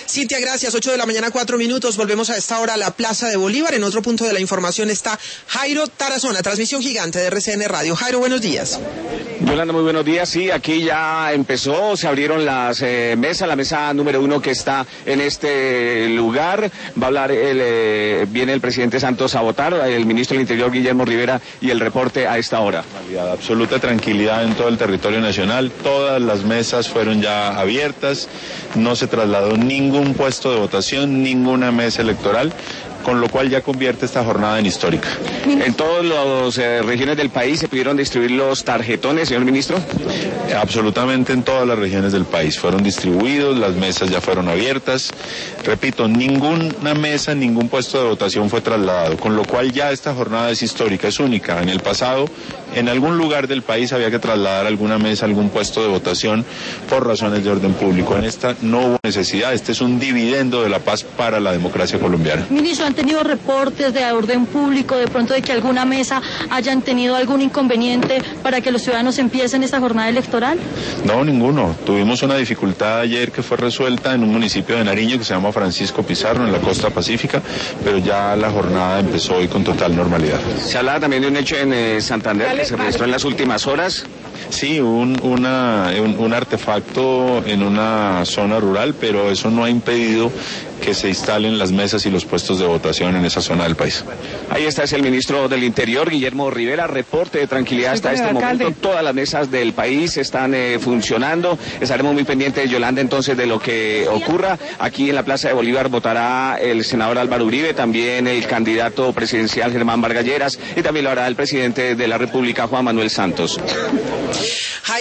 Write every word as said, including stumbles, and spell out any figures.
Cintia, gracias. ocho de la mañana, cuatro minutos. Volvemos a esta hora a la Plaza de Bolívar. En otro punto de la información está Jairo Tarazona, transmisión gigante de R C N Radio. Jairo, buenos días. Yolanda, muy buenos días. Sí, aquí ya empezó, se abrieron las eh, mesas, la mesa número uno que está en este lugar. Va a hablar, el, eh, viene el presidente Santos a votar, el ministro del Interior Guillermo Rivera y el reporte a esta hora. Absoluta tranquilidad en todo el territorio nacional, todas las mesas fueron ya abiertas, no se trasladó ningún puesto de votación, ninguna mesa electoral, con lo cual ya convierte esta jornada en histórica. ¿En todas las eh, regiones del país se pudieron distribuir los tarjetones, señor ministro? Absolutamente en todas las regiones del país fueron distribuidos, las mesas ya fueron abiertas. Repito, ninguna mesa, ningún puesto de votación fue trasladado, con lo cual ya esta jornada es histórica, es única. En el pasado, en algún lugar del país había que trasladar alguna mesa, algún puesto de votación por razones de orden público. En esta no hubo necesidad, este es un dividendo de la paz para la democracia colombiana. Ministro, ¿han tenido reportes de orden público, de pronto de que alguna mesa hayan tenido algún inconveniente para que los ciudadanos empiecen esta jornada electoral? No, ninguno. Tuvimos una dificultad ayer que fue resuelta en un municipio de Nariño que se llama Francisco Pizarro, en la costa pacífica, pero ya la jornada empezó hoy con total normalidad. Se hablaba también de un hecho en eh, Santander que se registró en las últimas horas. Sí, un, una, un, un artefacto en una zona rural, pero eso no ha impedido que se instalen las mesas y los puestos de votación en esa zona del país. Ahí está, es el ministro del Interior, Guillermo Rivera, reporte de tranquilidad hasta este momento. Todas las mesas del país están eh, funcionando. Estaremos muy pendientes, Yolanda, entonces, de lo que ocurra. Aquí en la Plaza de Bolívar votará el senador Álvaro Uribe, también el candidato presidencial Germán Vargas Lleras, y también lo hará el presidente de la República, Juan Manuel Santos.